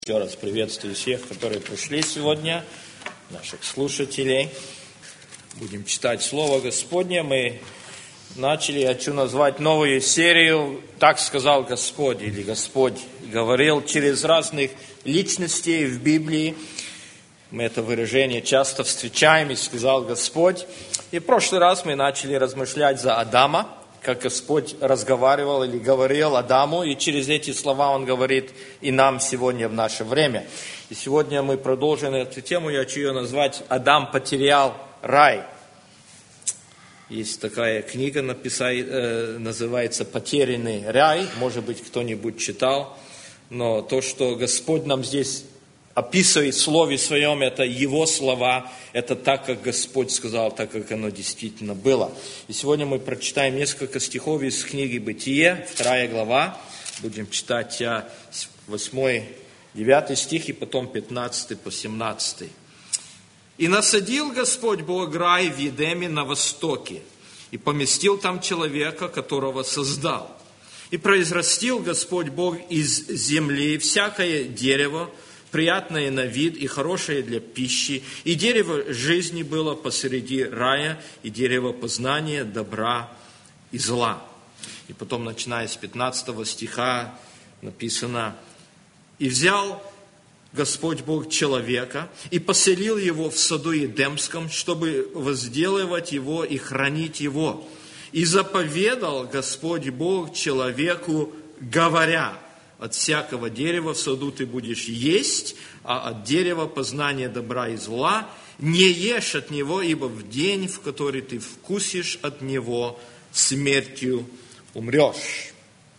Еще раз приветствую всех, которые пришли сегодня, наших слушателей. Будем читать Слово Господне. Мы начали, хочу назвать новую серию «Так сказал Господь» или «Господь говорил» через разных личностей в Библии. Мы это выражение часто встречаем, и сказал Господь. И в прошлый раз мы начали размышлять за Адама, как Господь разговаривал или говорил Адаму, и через эти слова Он говорит и нам сегодня в наше время. И сегодня мы продолжим эту тему, я хочу ее назвать «Адам потерял рай». Есть такая книга, называется «Потерянный рай», может быть, кто-нибудь читал, но то, что Господь нам здесь описывает в Слове Своем, это Его слова, это так, как Господь сказал, так, как оно действительно было. И сегодня мы прочитаем несколько стихов из книги «Бытие», 2 глава, будем читать 8, 9 стих и потом 15 по 17. «И насадил Господь Бог рай в Едеме на востоке, и поместил там человека, которого создал. И произрастил Господь Бог из земли всякое дерево, приятное на вид и хорошее для пищи, и дерево жизни было посреди рая, и дерево познания добра и зла». И потом, начиная с 15 стиха, написано: «И взял Господь Бог человека, и поселил его в саду Едемском, чтобы возделывать его и хранить его. И заповедал Господь Бог человеку, говоря: от всякого дерева в саду ты будешь есть, а от дерева познания добра и зла не ешь от него, ибо в день, в который ты вкусишь от него, смертью умрешь».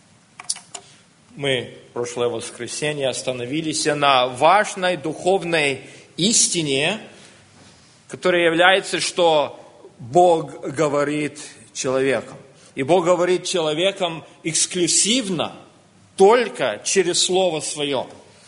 Мы в прошлое воскресенье остановились на важной духовной истине, которая является, что Бог говорит человеком. И Бог говорит человеком эксклюзивно, только через Слово Свое.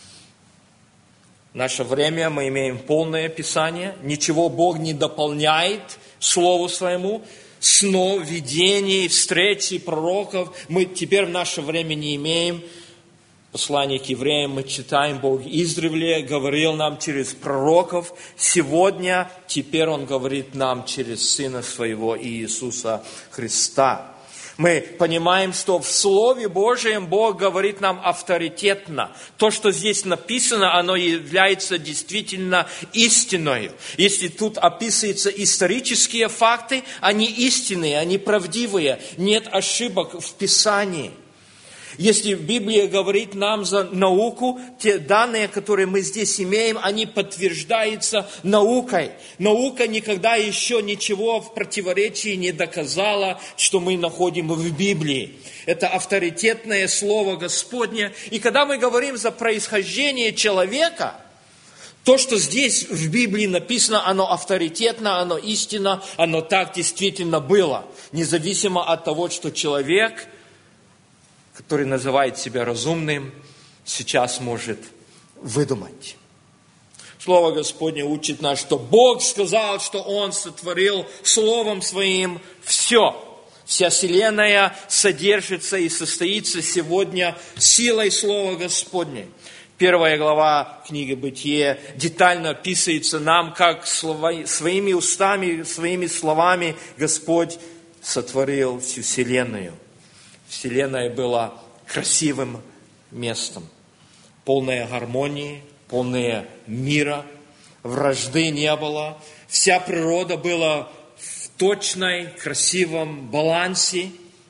В наше время мы имеем полное Писание, ничего Бог не дополняет Слову Своему, снов, видений, встречи пророков мы теперь в наше время не имеем. Послание к евреям мы читаем, Бог издревле говорил нам через пророков. Сегодня, теперь Он говорит нам через Сына Своего Иисуса Христа. Мы понимаем, что в Слове Божьем Бог говорит нам авторитетно. То, что здесь написано, оно является действительно истиной. Если тут описываются исторические факты, они истинные, они правдивые. Нет ошибок в Писании. Если Библия говорит нам за науку, те данные, которые мы здесь имеем, они подтверждаются наукой. Наука никогда еще ничего в противоречии не доказала, что мы находим в Библии. Это авторитетное Слово Господне. И когда мы говорим за происхождение человека, то, что здесь в Библии написано, оно авторитетно, оно истинно, оно так действительно было. Независимо от того, что человек, который называет себя разумным, сейчас может выдумать. Слово Господне учит нас, что Бог сказал, что Он сотворил Словом Своим все. Вся вселенная содержится и состоится сегодня силой Слова Господня. 1 глава книги «Бытие» детально описывается нам, как своими устами, своими словами Господь сотворил всю вселенную. Вселенная была красивым местом, полная гармонии, полная мира, вражды не было. Вся природа была в точной, красивом балансе.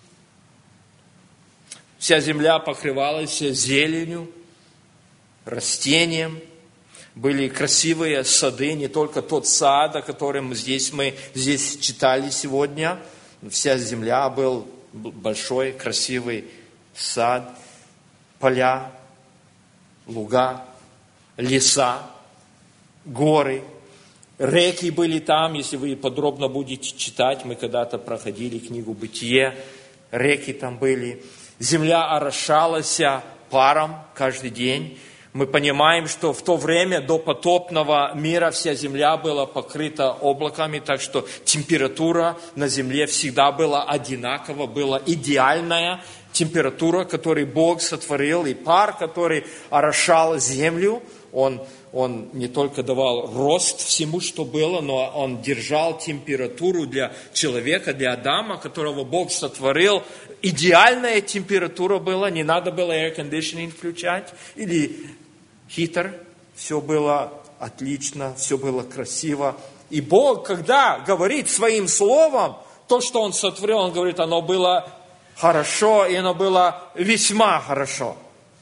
Вся земля покрывалась зеленью, растением. Были красивые сады, не только тот сад, о котором мы здесь читали сегодня. Вся земля был большой, красивый сад, поля, луга, леса, горы, реки были там. Если вы подробно будете читать, мы когда-то проходили книгу «Бытие», реки там были. Земля орошалась паром каждый день. Мы понимаем, что в то время до потопного мира вся земля была покрыта облаками, так что температура на земле всегда была одинакова, была идеальная. температура, которую Бог сотворил, и пар, который орошал землю, он не только давал рост всему, что было, но он держал температуру для человека, для Адама, которого Бог сотворил. Идеальная температура была, не надо было air conditioning включать или heater. Все было отлично, все было красиво. И Бог, когда говорит своим словом, то, что Он сотворил, Он говорит, оно было хорошо, и оно было весьма хорошо.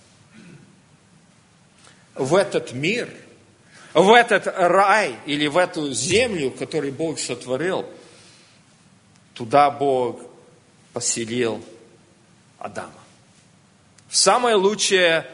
В этот мир, в этот рай или в эту землю, которую Бог сотворил, туда Бог поселил Адама. Самое лучшее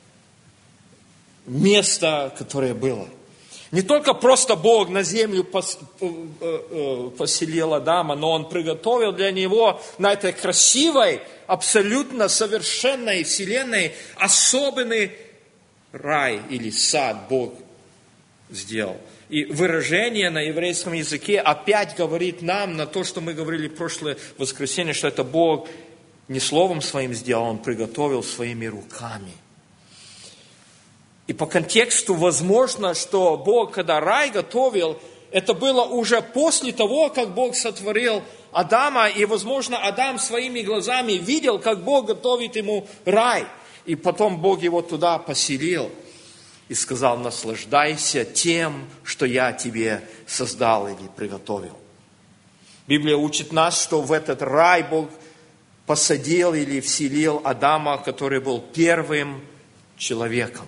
место, которое было. Не только просто Бог на землю поселил Адама, но Он приготовил для него на этой красивой, абсолютно совершенной вселенной особенный рай или сад Бог сделал. И выражение на еврейском языке опять говорит нам на то, что мы говорили в прошлое воскресенье, что это Бог не словом своим сделал, Он приготовил своими руками. И по контексту возможно, что Бог, когда рай готовил, это было уже после того, как Бог сотворил Адама, и, возможно, Адам своими глазами видел, как Бог готовит ему рай. И потом Бог его туда поселил и сказал, наслаждайся тем, что я тебе создал или приготовил. Библия учит нас, что в этот рай Бог посадил или вселил Адама, который был первым человеком.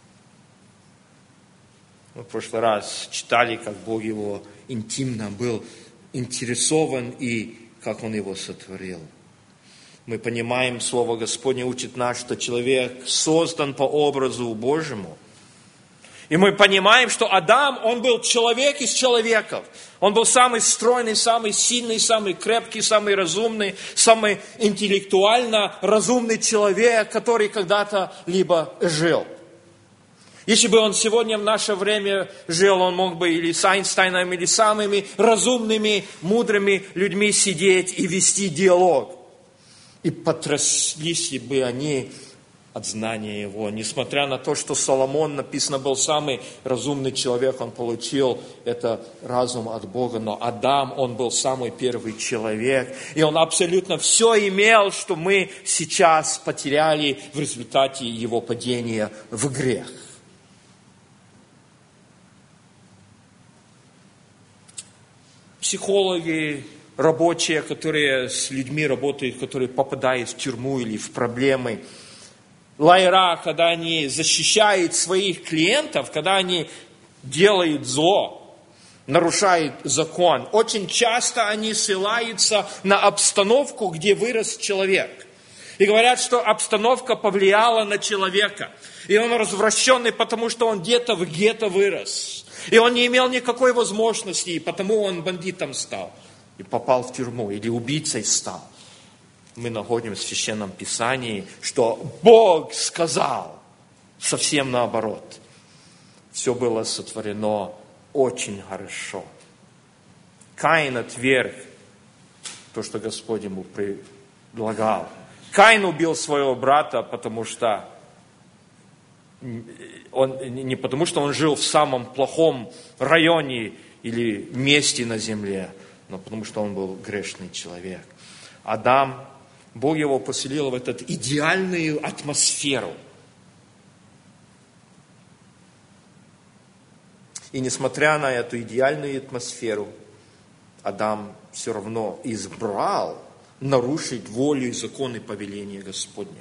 Мы в прошлый раз читали, как Бог его интимно был интересован и как Он его сотворил. Мы понимаем, Слово Господне учит нас, что человек создан по образу Божьему. И мы понимаем, что Адам, он был человек из человеков. Он был самый стройный, самый сильный, самый крепкий, самый разумный, самый интеллектуально разумный человек, который когда-то либо жил. Если бы он сегодня в наше время жил, он мог бы или с Эйнштейном, или самыми разумными, мудрыми людьми сидеть и вести диалог. И потряслись бы они от знания его. Несмотря на то, что Соломон, написано, был самый разумный человек, он получил это разум от Бога. Но Адам, он был самый первый человек. И он абсолютно все имел, что мы сейчас потеряли в результате его падения в грех. Психологи, рабочие, которые с людьми работают, которые попадают в тюрьму или в проблемы. Лайера, когда они защищают своих клиентов, когда они делают зло, нарушают закон. Очень часто они ссылаются на обстановку, где вырос человек. И говорят, что обстановка повлияла на человека. И он развращенный, потому что он где-то в гетто вырос. И он не имел никакой возможности, и потому он бандитом стал. И попал в тюрьму, или убийцей стал. Мы находим в Священном Писании, что Бог сказал совсем наоборот. Все было сотворено очень хорошо. Каин отверг то, что Господь ему предлагал. Каин убил своего брата, потому что не потому, что он жил в самом плохом районе или месте на земле, но потому, что он был грешный человек. Адам, Бог его поселил в эту идеальную атмосферу. И несмотря на эту идеальную атмосферу, Адам все равно избрал нарушить волю и законы повеления Господня.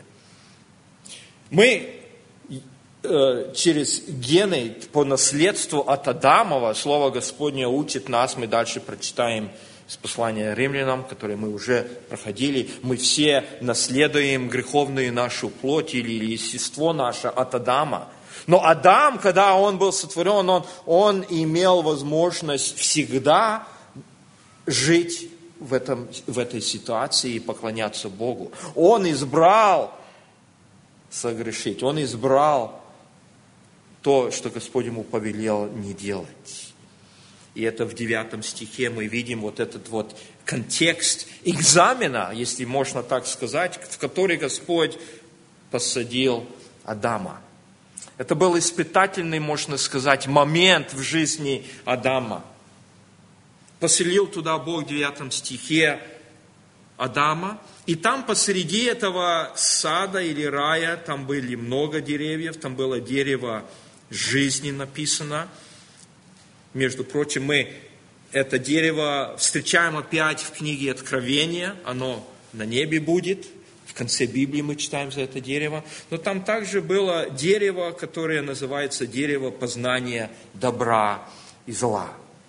Мы через гены по наследству от Адамова, Слово Господне учит нас, мы дальше прочитаем из послания Римлянам, которое мы уже проходили, мы все наследуем греховную нашу плоть или естество наше от Адама. Но Адам, когда он был сотворен, он имел возможность всегда жить в этой ситуации и поклоняться Богу. Он избрал согрешить, он избрал то, что Господь ему повелел не делать. И это в 9 стихе мы видим вот этот вот контекст экзамена, если можно так сказать, в который Господь посадил Адама. Это был испытательный, можно сказать, момент в жизни Адама. Поселил туда Бог в 9 стихе Адама. И там посреди этого сада или рая, там были много деревьев, там было дерево жизни написано. Между прочим, мы это дерево встречаем опять в книге Откровения, оно на небе будет. В конце Библии мы читаем за это дерево. Но там также было дерево, которое называется дерево познания добра и зла.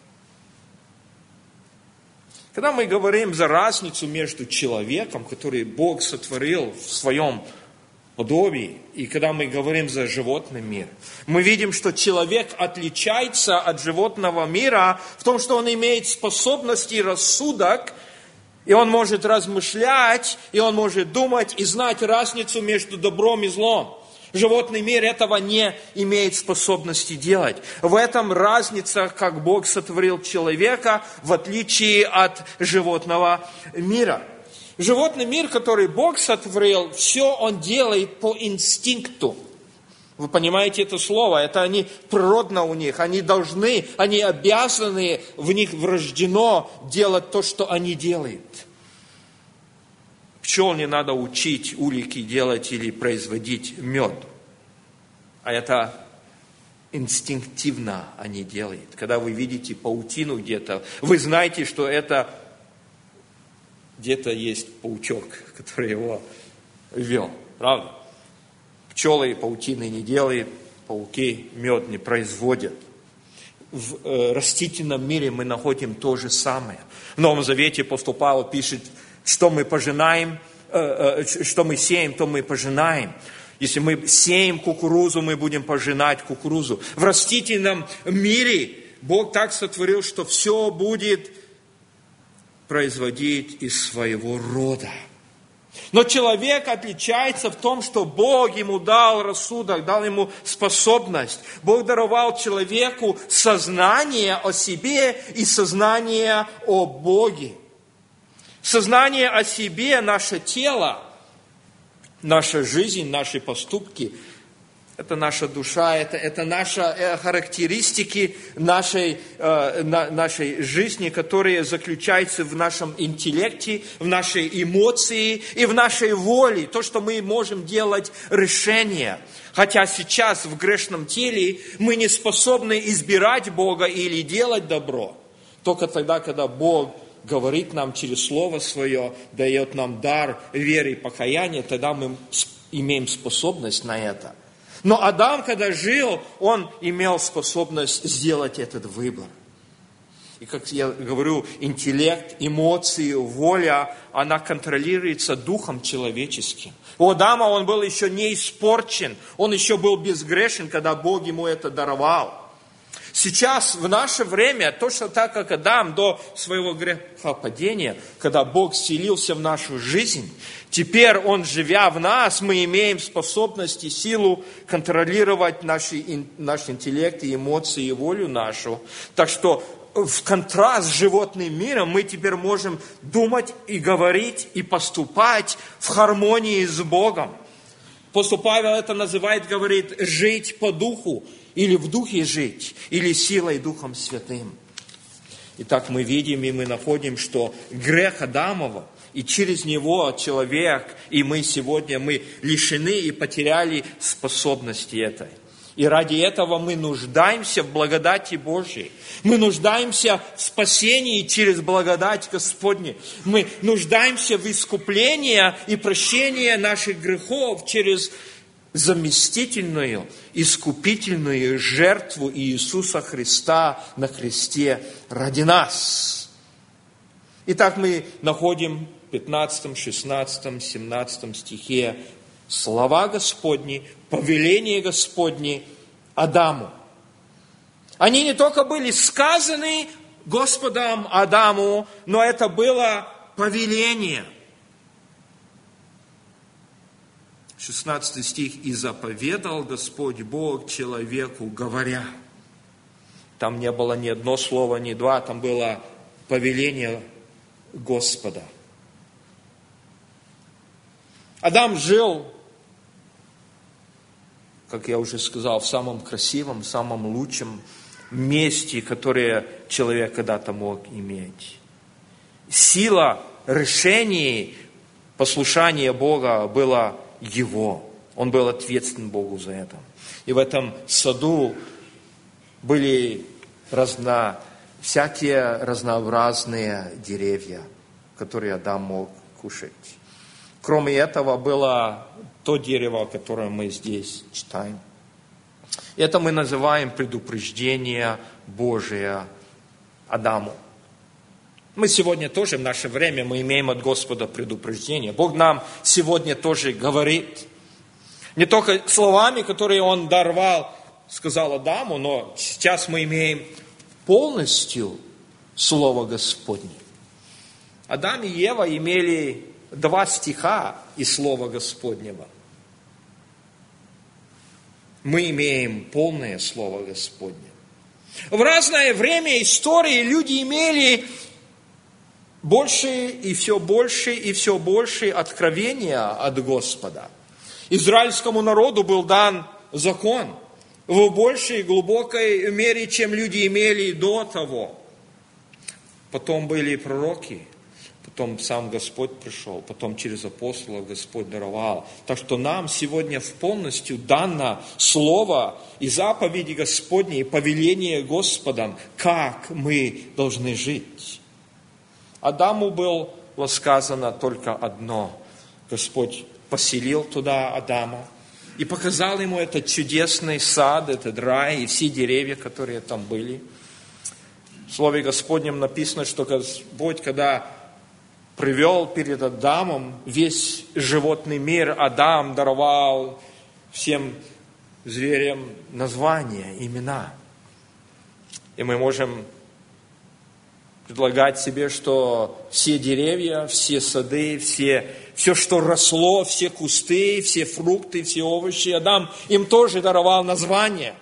Когда мы говорим за разницу между человеком, который Бог сотворил в своем подобии, и когда мы говорим за животный мир, мы видим, что человек отличается от животного мира в том, что он имеет способности и рассудок, и он может размышлять, и он может думать и знать разницу между добром и злом. Животный мир этого не имеет способности делать. В этом разница, как Бог сотворил человека, в отличие от животного мира. Животный мир, который Бог сотворил, все он делает по инстинкту. Вы понимаете это слово? Это они природно у них. Они должны, они обязаны, в них врождено делать то, что они делают. Пчел не надо учить улики делать или производить мед. А это инстинктивно они делают. Когда вы видите паутину где-то, вы знаете, что это где-то есть паучок, который его вел. Правда? Пчелы паутины не делают, пауки мед не производят. В растительном мире мы находим то же самое. В Новом Завете апостол Павел пишет, что мы пожинаем, что мы сеем, то мы пожинаем. Если мы сеем кукурузу, мы будем пожинать кукурузу. В растительном мире Бог так сотворил, что все будет производить из своего рода. Но человек отличается в том, что Бог ему дал рассудок, дал ему способность. Бог даровал человеку сознание о себе и сознание о Боге. Сознание о себе, наше тело, наша жизнь, наши поступки, это наша душа, это наши характеристики нашей жизни, которые заключаются в нашем интеллекте, в нашей эмоции и в нашей воле. То, что мы можем делать решения. Хотя сейчас в грешном теле мы не способны избирать Бога или делать добро. Только тогда, когда Бог говорит нам через Слово Свое, дает нам дар веры и покаяния, тогда мы имеем способность на это. Но Адам, когда жил, он имел способность сделать этот выбор. И, как я говорю, интеллект, эмоции, воля, она контролируется духом человеческим. У Адама он был еще не испорчен, он еще был безгрешен, когда Бог ему это даровал. Сейчас, в наше время, точно так, как Адам до своего грехопадения, когда Бог вселился в нашу жизнь, теперь Он, живя в нас, мы имеем способность и силу контролировать наш интеллект и эмоции, и волю нашу. Так что в контраст с животным миром мы теперь можем думать и говорить, и поступать в хармонии с Богом. Апостол Павел это называет, говорит, жить по духу, или в духе жить, или силой Духом Святым. Итак, мы видим и мы находим, что грех Адамова, и через него человек, и мы сегодня, мы лишены и потеряли способности этой. И ради этого мы нуждаемся в благодати Божьей. Мы нуждаемся в спасении через благодать Господню. Мы нуждаемся в искуплении и прощении наших грехов через заместительную, искупительную жертву Иисуса Христа на кресте ради нас. Итак, мы находим в 15, 16, 17 стихе слова Господни, повеление Господни Адаму. Они не только были сказаны Господом Адаму, но это было повеление. 16 стих. «И заповедал Господь Бог человеку, говоря». Там не было ни одно слово, ни два, там было повеление Господа. Адам жил, как я уже сказал, в самом красивом, самом лучшем месте, которое человек когда-то мог иметь. Сила решений послушания Бога была его. Он был ответственен Богу за это. И в этом саду были всякие разнообразные деревья, которые Адам мог кушать. Кроме этого было то дерево, о котором мы здесь читаем. Это мы называем предупреждение Божие Адаму. Мы сегодня тоже, в наше время, мы имеем от Господа предупреждение. Бог нам сегодня тоже говорит. Не только словами, которые Он даровал, сказал Адаму, но сейчас мы имеем полностью Слово Господне. Адам и Ева имели 2 стиха из Слова Господнего. Мы имеем полное Слово Господне. В разное время истории люди имели больше и все больше откровения от Господа. Израильскому народу был дан закон в большей и глубокой мере, чем люди имели до того. Потом были пророки, потом сам Господь пришел, потом через апостолов Господь даровал. Так что нам сегодня полностью дано Слово и заповеди Господни, и повеление Господом, как мы должны жить. Адаму было сказано только одно. Господь поселил туда Адама и показал ему этот чудесный сад, этот рай и все деревья, которые там были. В Слове Господнем написано, что Господь, когда привел перед Адамом весь животный мир, Адам даровал всем зверям названия, имена. И мы можем предлагать себе, что все деревья, все сады, все, что росло, все кусты, все фрукты, все овощи, Адам им тоже даровал название.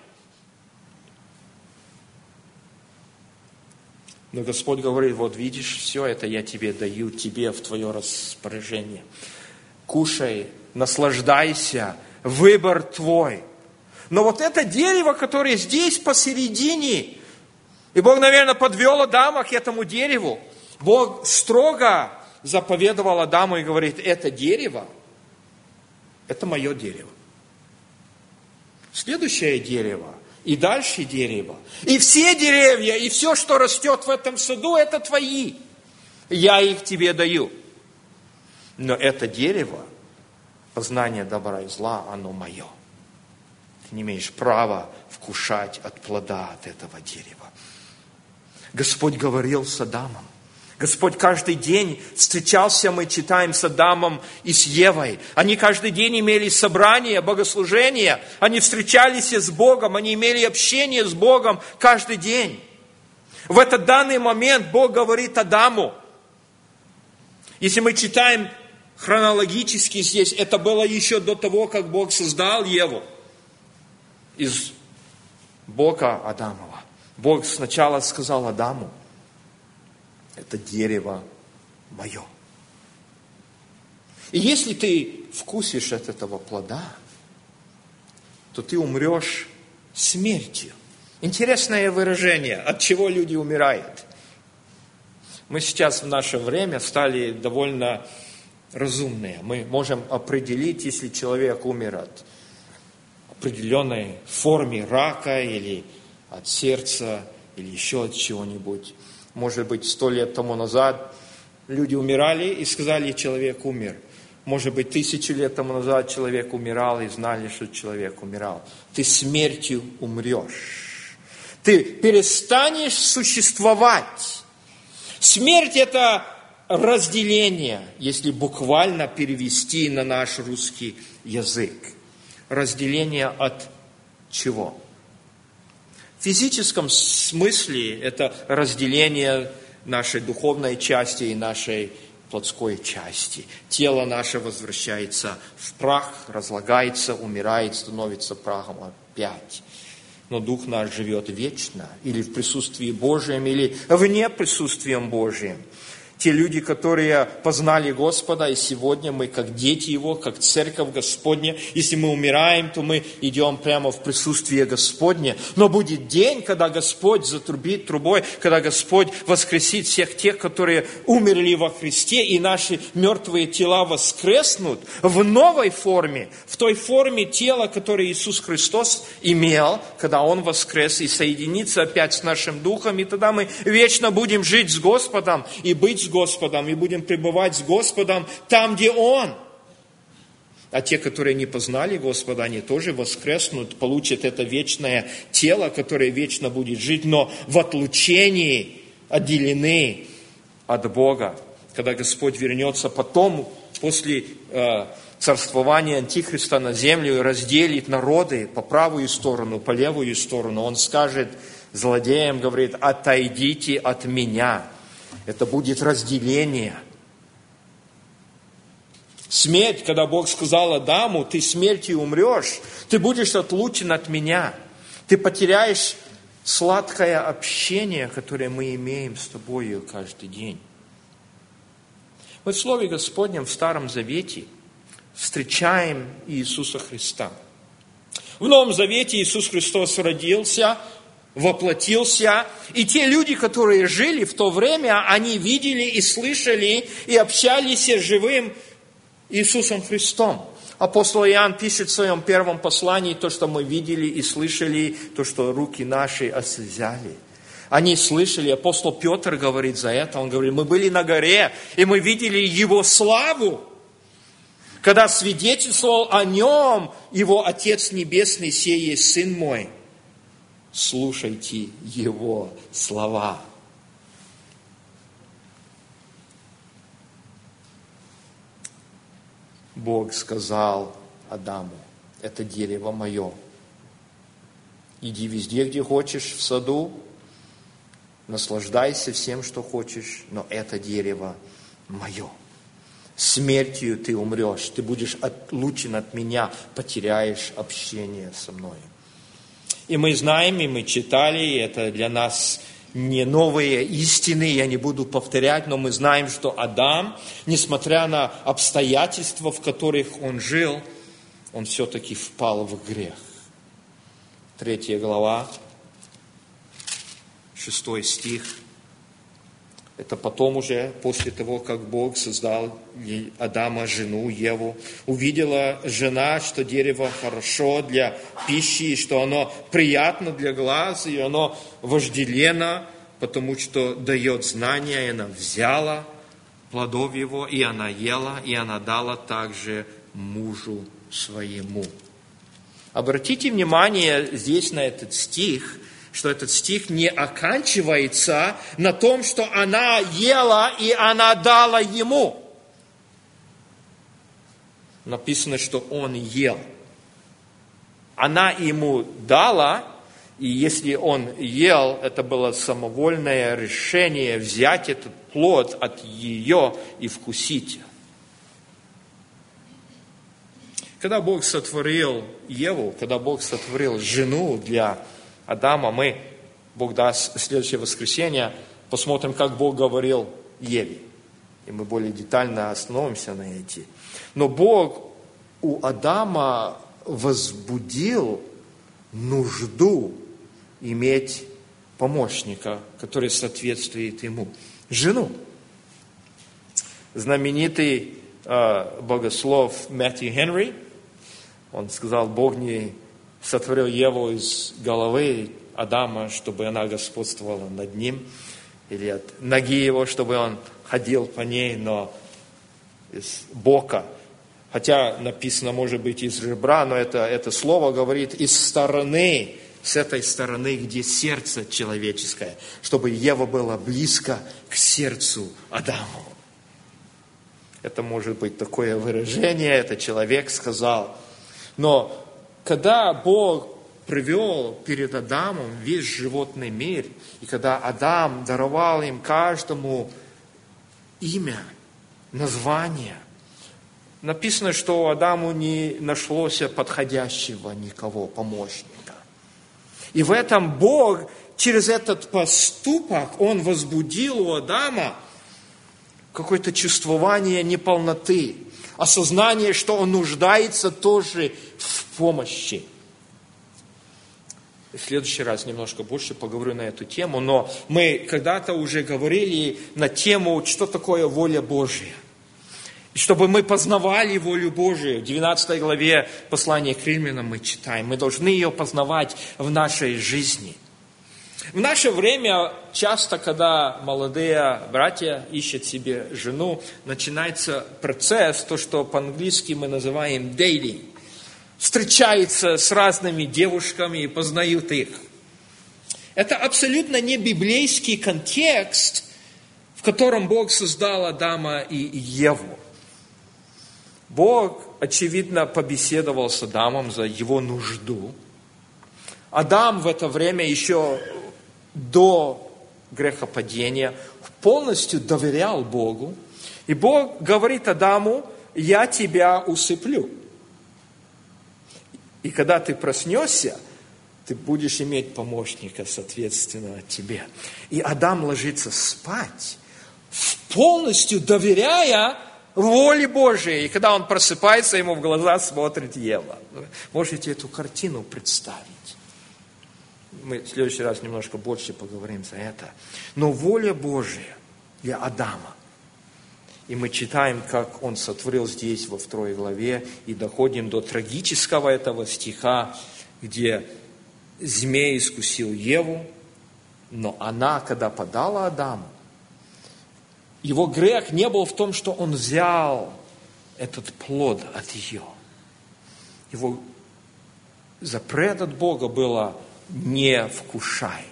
Но Господь говорит, вот видишь, все это я тебе даю, тебе в твое распоряжение. Кушай, наслаждайся, выбор твой. Но вот это дерево, которое здесь посередине, и Бог, наверное, подвел Адама к этому дереву. Бог строго заповедовал Адаму и говорит, это дерево, это мое дерево. Следующее дерево, и дальше дерево. И все деревья, и все, что растет в этом саду, это твои. Я их тебе даю. Но это дерево, познание добра и зла, оно мое. Ты не имеешь права вкушать от плода от этого дерева. Господь говорил с Адамом. Господь каждый день встречался, мы читаем, с Адамом и с Евой. Они каждый день имели собрания, богослужения. Они встречались с Богом, они имели общение с Богом каждый день. В этот данный момент Бог говорит Адаму. Если мы читаем хронологически здесь, это было еще до того, как Бог создал Еву из бока Адамова. Бог сначала сказал Адаму, это дерево мое. И если ты вкусишь от этого плода, то ты умрешь смертью. Интересное выражение, от чего люди умирают. Мы сейчас в наше время стали довольно разумные. Мы можем определить, если человек умер от определенной формы рака или от сердца, или еще от чего-нибудь. Может быть, 100 лет тому назад люди умирали и сказали, человек умер. Может быть, 1000 лет тому назад человек умирал и знали, что человек умирал. Ты смертью умрешь. Ты перестанешь существовать. Смерть – это разделение, если буквально перевести на наш русский язык. Разделение от чего? В физическом смысле это разделение нашей духовной части и нашей плотской части. Тело наше возвращается в прах, разлагается, умирает, становится прахом опять. но дух наш живет вечно, или в присутствии Божьем, или вне присутствия Божьим. Те люди, которые познали Господа, и сегодня мы, как дети Его, как церковь Господня, если мы умираем, то мы идем прямо в присутствие Господне. Но будет день, когда Господь затрубит трубой, когда Господь воскресит всех тех, которые умерли во Христе, и наши мертвые тела воскреснут в новой форме, в той форме тела, которое Иисус Христос имел, когда Он воскрес, и соединится опять с нашим духом, и тогда мы вечно будем жить с Господом и быть с Господом, и будем пребывать с Господом там, где Он. А те, которые не познали Господа, они тоже воскреснут, получат это вечное тело, которое вечно будет жить, но в отлучении отделены от Бога. Когда Господь вернется потом, после царствования Антихриста на землю, и разделит народы по правую сторону, по левую сторону, Он скажет злодеям, говорит: отойдите от меня. Это будет разделение. Смерть, когда Бог сказал Адаму: ты смертью умрешь, ты будешь отлучен от меня. Ты потеряешь сладкое общение, которое мы имеем с тобою каждый день. Мы в Слове Господнем в Старом Завете встречаем Иисуса Христа. В Новом Завете Иисус Христос родился, воплотился, и те люди, которые жили в то время, они видели и слышали, и общались с живым Иисусом Христом. Апостол Иоанн пишет в своем первом послании то, что мы видели и слышали, то, что руки наши ослезали. Они слышали, апостол Петр говорит за это, он говорит: мы были на горе, и мы видели Его славу, когда свидетельствовал о Нем Его Отец Небесный: сей есть Сын мой. Слушайте Его слова. Бог сказал Адаму: это дерево мое. Иди везде, где хочешь, в саду, наслаждайся всем, что хочешь, но это дерево мое. Смертью ты умрешь, ты будешь отлучен от меня, потеряешь общение со мной. И мы знаем, и мы читали, и это для нас не новые истины, я не буду повторять, но мы знаем, что Адам, несмотря на обстоятельства, в которых он жил, он все-таки впал в грех. 3 глава, 6 стих. Это потом уже, после того, как Бог создал Адама, жену, Еву, увидела жена, что дерево хорошо для пищи, и что оно приятно для глаз, и оно вожделенно, потому что дает знания, и она взяла плодов его, и она ела, и она дала также мужу своему. Обратите внимание здесь на этот стих, что этот стих не оканчивается на том, что она ела и она дала ему. Написано, что он ел. Она ему дала, и если он ел, это было самовольное решение взять этот плод от ее и вкусить. Когда Бог сотворил Еву, когда Бог сотворил жену для Адама, Бог даст, в следующее воскресенье посмотрим, как Бог говорил Еве. И мы более детально остановимся на эти. Но Бог у Адама возбудил нужду иметь помощника, который соответствует ему. Жену. Знаменитый богослов Мэтью Генри, он сказал: Бог не сотворил Еву из головы Адама, чтобы она господствовала над ним, или от ноги его, чтобы он ходил по ней, но из бока. Хотя написано, может быть, из ребра, но это слово говорит из стороны, с этой стороны, где сердце человеческое, чтобы Ева была близко к сердцу Адаму. Это может быть такое выражение, это человек сказал. Но когда Бог привел перед Адамом весь животный мир, и когда Адам даровал им каждому имя, название, написано, что Адаму не нашлось подходящего никого помощника. И в этом Бог через этот поступок, Он возбудил у Адама какое-то чувствование неполноты, осознание, что он нуждается тоже в помощи. В следующий раз немножко больше поговорю на эту тему, но мы когда-то уже говорили на тему, что такое воля Божья. И чтобы мы познавали волю Божию, в 12 главе послания к Римлянам мы читаем, мы должны ее познавать в нашей жизни. В наше время часто, когда молодые братья ищут себе жену, начинается процесс, то, что по-английски мы называем dating. Встречаются с разными девушками и познают их. Это абсолютно не библейский контекст, в котором Бог создал Адама и Еву. Бог, очевидно, побеседовал с Адамом за его нужду. Адам в это время еще до грехопадения полностью доверял Богу. И Бог говорит Адаму: я тебя усыплю. И когда ты проснешься, ты будешь иметь помощника, соответственно, тебе. И Адам ложится спать, полностью доверяя воле Божией. И когда он просыпается, ему в глаза смотрит Ева. Можете эту картину представить? Мы в следующий раз немножко больше поговорим за это. Но воля Божия для Адама. И мы читаем, как он сотворил здесь во 2 главе, и доходим до трагического этого стиха, где змей искусил Еву, но она, когда подала Адаму, его грех не был в том, что он взял этот плод от ее. Его запрет от Бога было: не вкушай.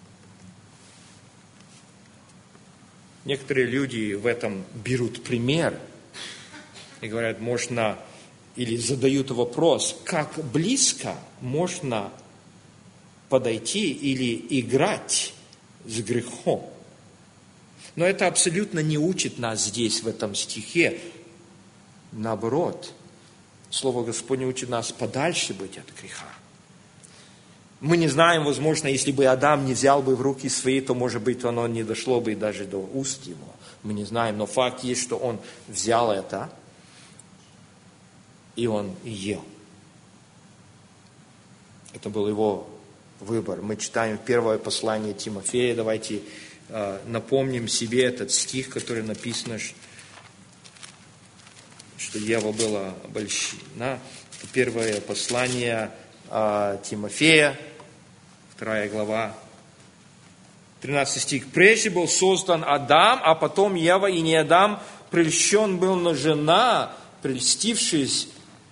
Некоторые люди в этом берут пример и говорят, можно, или задают вопрос, как близко можно подойти или играть с грехом. Но это абсолютно не учит нас здесь, в этом стихе. Наоборот, Слово Господне учит нас подальше быть от греха. Мы не знаем, возможно, если бы Адам не взял бы в руки свои, то, может быть, оно не дошло бы даже до уст его. Мы не знаем, но факт есть, что он взял это, и он ел. Это был его выбор. Мы читаем первое послание Тимофея. Давайте напомним себе этот стих, который написано, что Ева была обольщена. Первое послание Тимофея, 2 глава, 13 стих. «Прежде был создан Адам, а потом Ева, и не Адам прельщен был, но жена, прельстившись,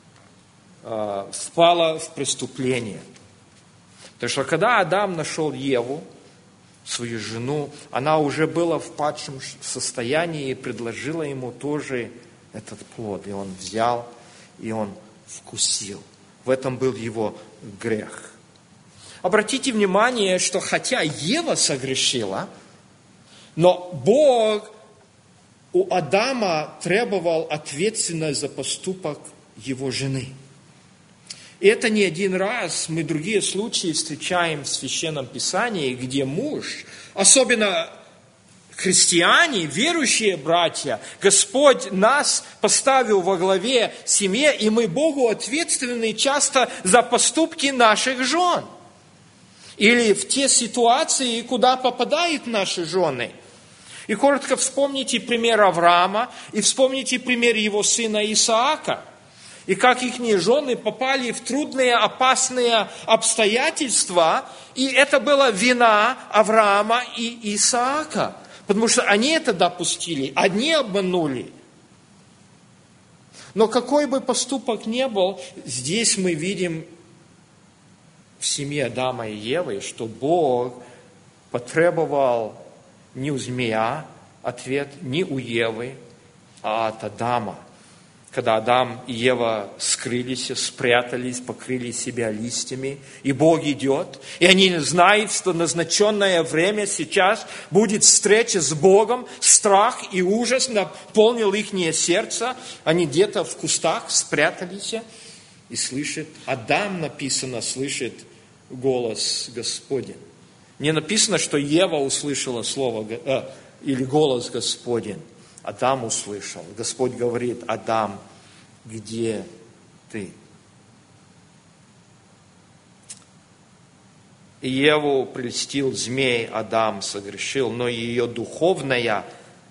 впала в преступление». То есть, когда Адам нашел Еву, свою жену, она уже была в падшем состоянии и предложила ему тоже этот плод. И он взял, и он вкусил. В этом был его грех. Обратите внимание, что хотя Ева согрешила, но Бог у Адама требовал ответственность за поступок его жены. И это не один раз, мы другие случаи встречаем в Священном Писании, где муж, особенно христиане, верующие братья, Господь нас поставил во главе семьи, и мы Богу ответственны часто за поступки наших жен. Или в те ситуации, куда попадают наши жены. И коротко вспомните пример Авраама, и вспомните пример его сына Исаака. И как их жены попали в трудные, опасные обстоятельства, и это была вина Авраама и Исаака. Потому что они это допустили, они обманули. Но какой бы поступок ни был, здесь мы видим в семье Адама и Евы, что Бог потребовал не у змея ответ, не у Евы, а от Адама. Когда Адам и Ева скрылись, спрятались, покрыли себя листьями, и Бог идет, и они знают, что назначенное время сейчас будет встреча с Богом, страх и ужас наполнил их сердце, они где-то в кустах спрятались и слышат, Адам, написано, слышит голос Господень. Не написано, что Ева услышала слово или голос Господень. Адам услышал. Господь говорит: Адам, где ты? И Еву прельстил змей, Адам согрешил, но ее духовное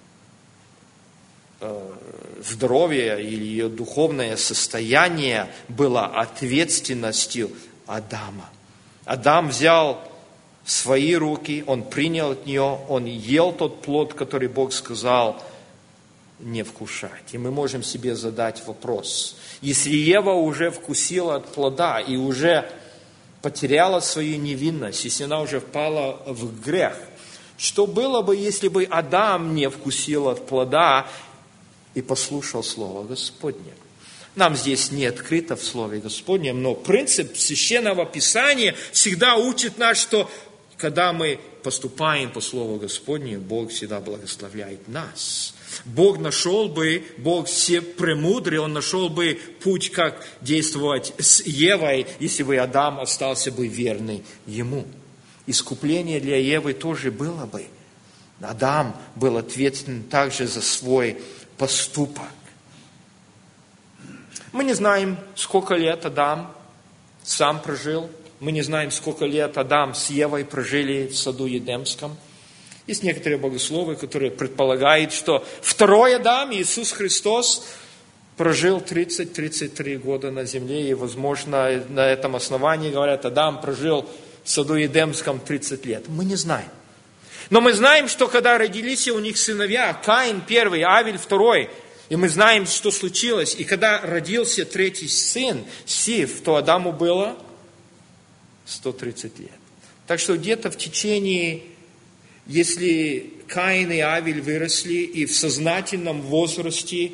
здоровье или ее духовное состояние было ответственностью Адама. Адам взял в свои руки, он принял от нее, он ел тот плод, который Бог сказал не вкушать. И мы можем себе задать вопрос: если Ева уже вкусила от плода и уже потеряла свою невинность, если она уже впала в грех, что было бы, если бы Адам не вкусил от плода и послушал Слово Господне? Нам здесь не открыто в Слове Господнем, но принцип Священного Писания всегда учит нас, что когда мы поступаем по Слову Господнему, Бог всегда благословляет нас. Бог все премудрый, Он нашел бы путь, как действовать с Евой, если бы Адам остался бы верный Ему. Искупление для Евы тоже было бы. Адам был ответственен также за свой поступок. Мы не знаем, сколько лет Адам сам прожил. Мы не знаем, сколько лет Адам с Евой прожили в саду Едемском. Есть некоторые богословы, которые предполагают, что второй Адам, Иисус Христос, прожил 30-33 года на земле. И, возможно, на этом основании говорят, Адам прожил в саду Едемском 30 лет. Мы не знаем. Но мы знаем, что когда родились у них сыновья, Каин первый, Авель второй, и мы знаем, что случилось. И когда родился третий сын, Сиф, то Адаму было 130 лет. Так что где-то в течение, если Каин и Авель выросли и в сознательном возрасте,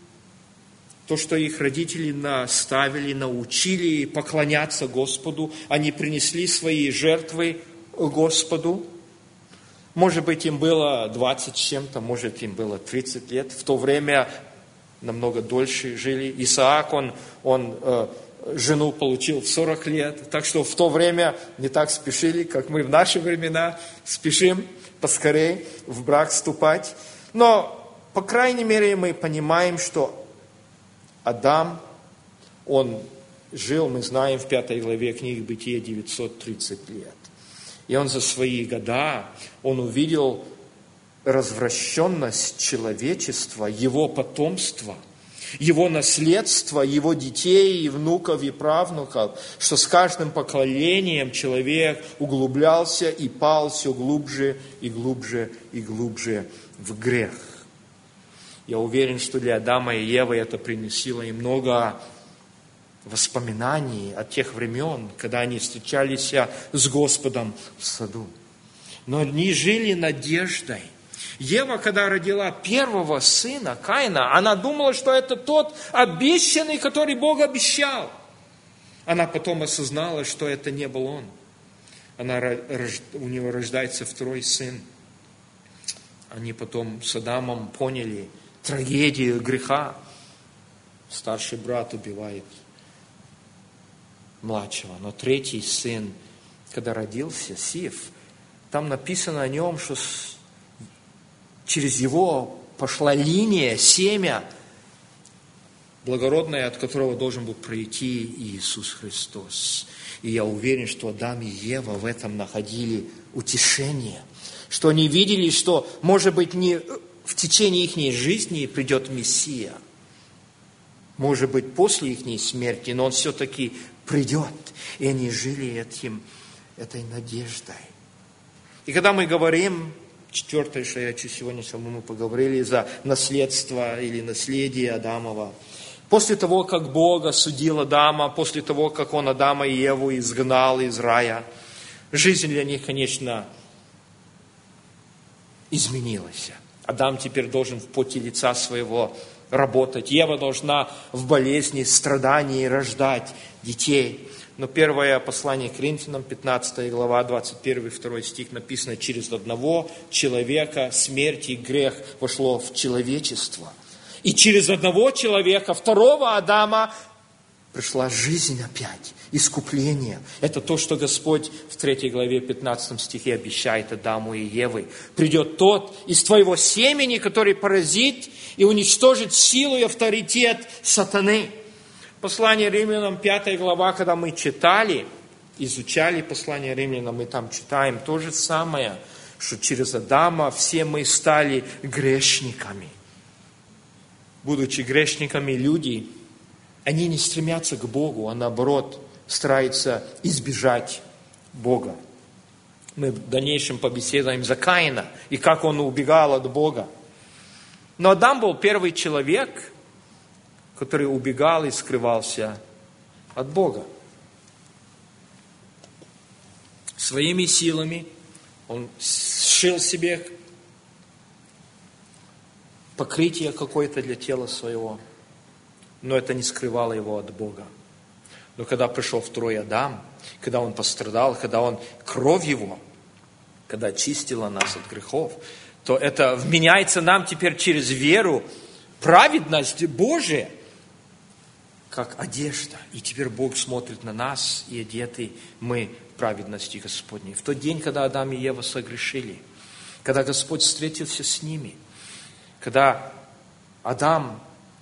то, что их родители наставили, научили поклоняться Господу, они принесли свои жертвы Господу. Может быть, им было 20 с чем-то, может, им было 30 лет. В то время намного дольше жили. Исаак, он жену получил в 40 лет. Так что в то время не так спешили, как мы в наши времена спешим поскорее в брак вступать. Но, по крайней мере, мы понимаем, что Адам, он жил, мы знаем, в 5 главе книги Бытия 930 лет. И он за свои года, он увидел развращенность человечества, его потомства, его наследство, его детей, и внуков, и правнуков, что с каждым поколением человек углублялся и пал все глубже и глубже и глубже в грех. Я уверен, что для Адама и Евы это приносило им много воспоминаний от тех времен, когда они встречались с Господом в саду. Но они жили надеждой. Ева, когда родила первого сына, Каина, она думала, что это тот обещанный, который Бог обещал. Она потом осознала, что это не был он. У него рождается второй сын. Они потом с Адамом поняли трагедию греха. Старший брат убивает младшего. Но третий сын, когда родился, Сиф, там написано о нем, что через его пошла линия, семя, благородное, от которого должен был пройти Иисус Христос. И я уверен, что Адам и Ева в этом находили утешение, что они видели, что, может быть, не в течение их жизни придет Мессия, может быть, после их смерти, но он все-таки придет. И они жили этой надеждой. И когда мы говорим, 4, что я сегодня мы поговорили, за наследство или наследие Адамова, после того, как Бог осудил Адама, после того, как Он Адама и Еву изгнал из рая, жизнь для них, конечно, изменилась. Адам теперь должен в поте лица своего работать. Ева должна в болезни, страдании рождать детей. Но первое послание к Коринфянам, 15 глава, 21-2 стих написано: через одного человека смерть и грех вошло в человечество. И через одного человека, второго Адама, пришла жизнь опять, искупление. Это то, что Господь в 3 главе 15 стихе обещает Адаму и Еве. Придет тот из твоего семени, который поразит и уничтожит силу и авторитет сатаны. Послание Римлянам, 5 глава, когда мы читали, изучали послание Римлянам, мы там читаем то же самое, что через Адама все мы стали грешниками. Будучи грешниками, люди, они не стремятся к Богу, а наоборот стараются избежать Бога. Мы в дальнейшем побеседуем за Каина и как он убегал от Бога. Но Адам был первый человек, который убегал и скрывался от Бога. Своими силами он сшил себе покрытие какое-то для тела своего, но это не скрывало его от Бога. Но когда пришел второй Адам, когда он пострадал, когда кровь его, когда очистила нас от грехов, то это вменяется нам теперь через веру праведность Божия, как одежда. И теперь Бог смотрит на нас, и одеты мы праведности Господней. В тот день, когда Адам и Ева согрешили, когда Господь встретился с ними, когда Адам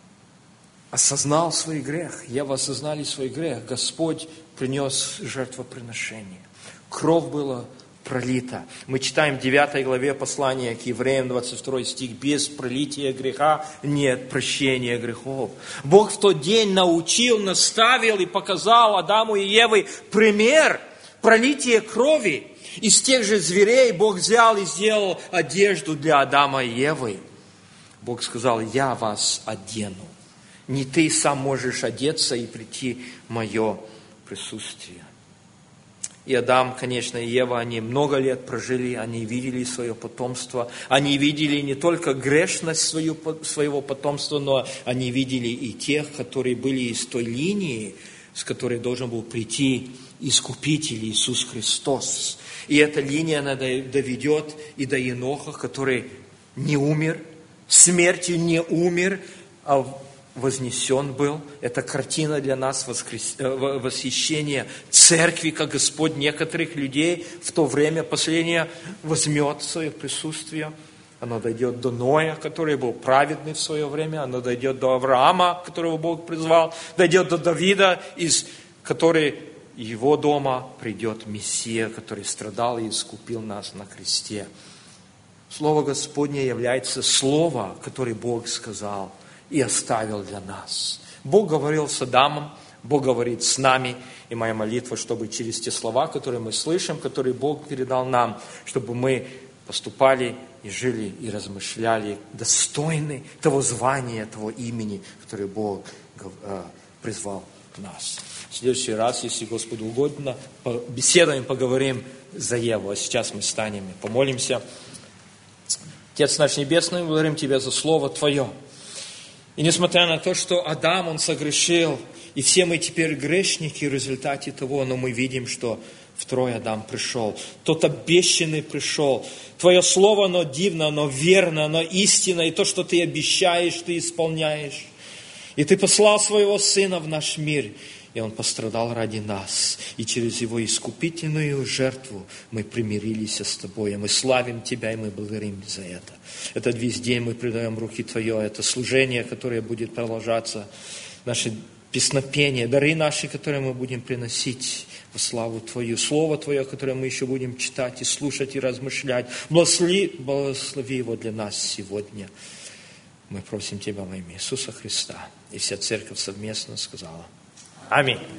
осознал свой грех, Ева осознали свой грех, Господь принес жертвоприношение. Кровь была пролита. Мы читаем в 9 главе послания к Евреям, 22 стих. Без пролития греха нет прощения грехов. Бог в тот день научил, наставил и показал Адаму и Еве пример пролития крови. Из тех же зверей Бог взял и сделал одежду для Адама и Евы. Бог сказал: я вас одену. Не ты сам можешь одеться и прийти в мое присутствие. И Адам, конечно, и Ева, они много лет прожили, они видели свое потомство, они видели не только грешность своего потомства, но они видели и тех, которые были из той линии, с которой должен был прийти Искупитель Иисус Христос. И эта линия, она доведет и до Еноха, который не умер, смертью не умер, а вознесен был. Это картина для нас восхищения церкви, как Господь некоторых людей в то время последнее возьмет в свое присутствие. Оно дойдет до Ноя, который был праведный в свое время. Оно дойдет до Авраама, которого Бог призвал. Дойдет до Давида, из которого его дома придет Мессия, который страдал и искупил нас на кресте. Слово Господне является слово, которое Бог сказал и оставил для нас. Бог говорил с Адамом, Бог говорит с нами. И моя молитва, чтобы через те слова, которые мы слышим, которые Бог передал нам, чтобы мы поступали и жили, и размышляли достойны того звания, того имени, которое Бог призвал нас. В следующий раз, если Господу угодно, беседуем, поговорим за Еву. А сейчас мы встанем и помолимся. Отец наш Небесный, благодарим Тебя за Слово Твое. И несмотря на то, что Адам, он согрешил, и все мы теперь грешники в результате того, но мы видим, что второй Адам пришел. Тот обещанный пришел. Твое Слово, оно дивно, оно верно, оно истинно. И то, что Ты обещаешь, Ты исполняешь. И Ты послал Своего Сына в наш мир. И Он пострадал ради нас. И через Его искупительную жертву мы примирились с Тобой. И мы славим Тебя, и мы благодарим за это. Этот весь день мы предаем в руки Твое. Это служение, которое будет продолжаться. Наши песнопения, дары наши, которые мы будем приносить во славу Твою. Слово Твое, которое мы еще будем читать и слушать и размышлять. Благослови его для нас сегодня. Мы просим Тебя во имя Иисуса Христа. И вся церковь совместно сказала: аминь.